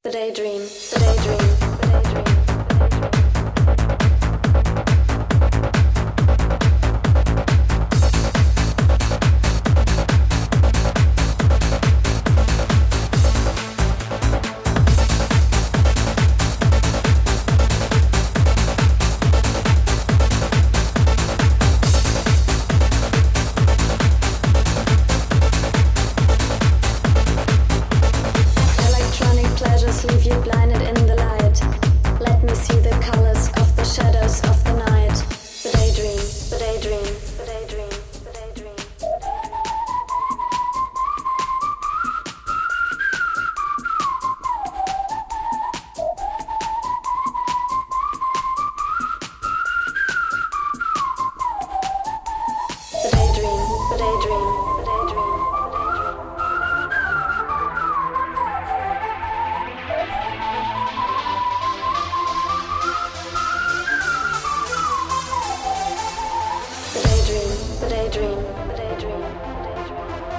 The daydream, the daydream, the daydream. Leave you blinded in the light. Let me see the colors of the shadows of the night. The daydream, the daydream, the daydream, the daydream. The daydream, the daydream, the daydream. The daydream, the daydream, the daydream.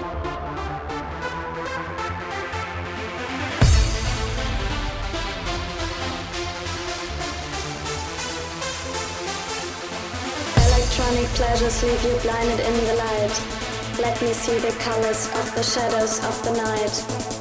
Electronic pleasures leave you blinded in the light. Let me see the colors of the shadows of the night.